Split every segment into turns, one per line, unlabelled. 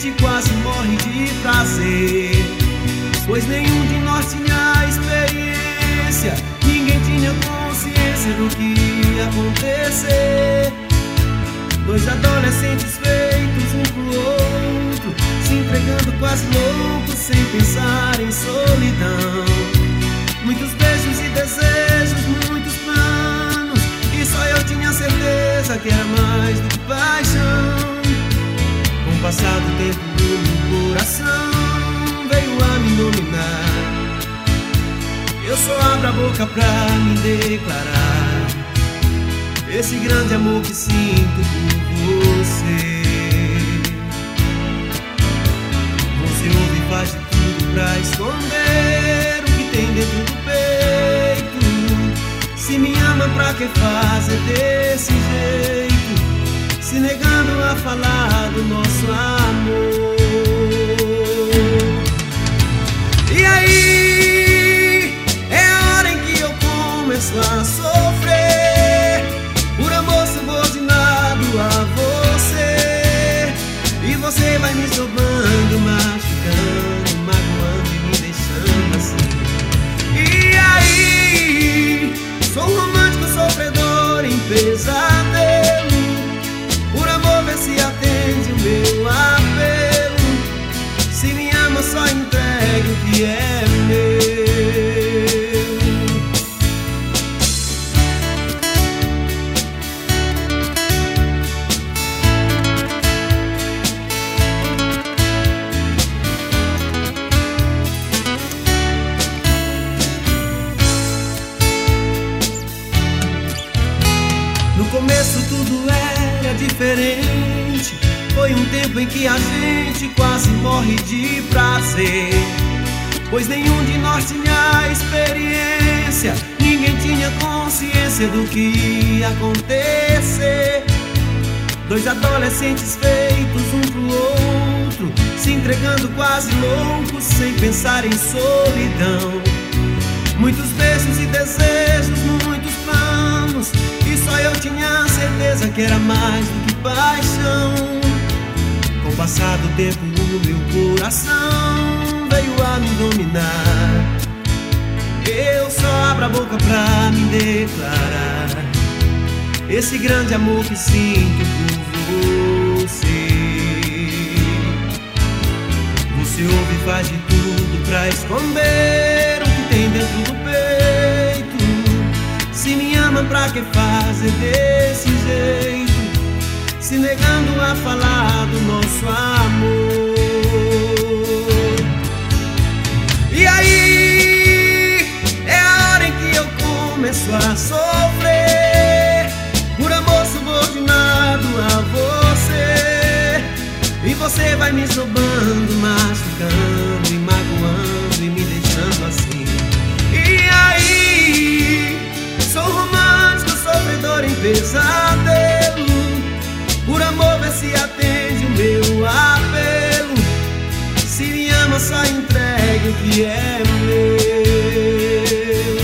gente quase morre de prazer, pois nenhum de nós tinha experiência, ninguém tinha consciência do que ia acontecer. Dois adolescentes feitos um pro outro, se entregando quase loucos, sem pensar em solidão. Muitos beijos e desejos, muitos planos, e só eu tinha certeza que era mais do que paixão. Com o passar do tempo, o meu coração veio a me dominar. Eu só abro a boca pra me declarar esse grande amor que sinto por você. Você ouve e faz de tudo pra esconder o que tem dentro do peito. Se me ama, pra que fazer desse jeito, se negando a falar do nosso amor? E aí é a hora em que eu começo a sofrer, por amor subordinado a você. E você vai me zombando, machucando, magoando e me deixando assim. E aí, sou um romântico sofredor em pesadelo, por amor vê se atende o meu apelo. Se me ama, só entregue o que é meu. No começo tudo era diferente, foi um tempo em que a gente quase morre de prazer, pois nenhum de nós tinha experiência, ninguém tinha consciência do que ia acontecer. Dois adolescentes feitos um pro outro, se entregando quase loucos, sem pensar em solidão. Muitos beijos e desejos, muitos planos, e só eu tinha certeza que era mais do que paixão. Com o passar do tempo, o meu coração veio a me dominar. Eu só abro a boca pra me declarar esse grande amor que sinto por você. Você ouve e faz de tudo pra esconder o que tem dentro do peito. Se me ama, pra que fazer desse jeito, se negando a falar do nosso amor? E aí é a hora em que eu começo a sofrer, por amor subordinado a você. E você vai me zombando, machucando e magoando e me deixando assim. E aí, sou romântico sofredor em pesadelo, por amor vê se atende o meu apelo. Se me ama, só entregue o que é meu.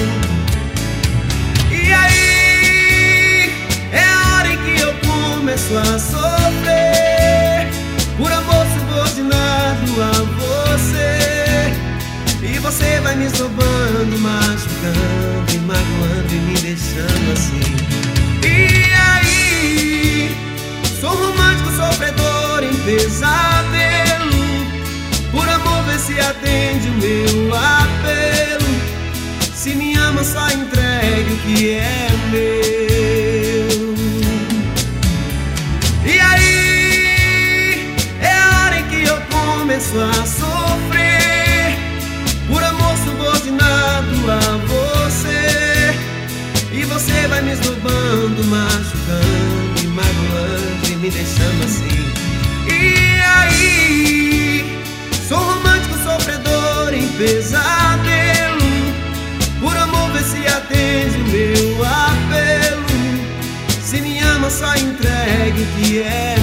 E aí é a hora em que eu começo a sofrer, por amor subordinado a você. E você vai me zombando, machucando e magoando e me deixando assim. E aí, sou romântico sofredor em pesadelo, por amor vê se atende o meu apelo. Se me ama, só entregue o que é meu. E aí é a hora em que eu começo a sofrer, por amor subordinado a você. E você vai me zombando, machucando e magoando e me deixando assim. E aí, sou romântico sofredor em pesadelo, por amor vê se atende o meu apelo. Se me ama, só entregue o que é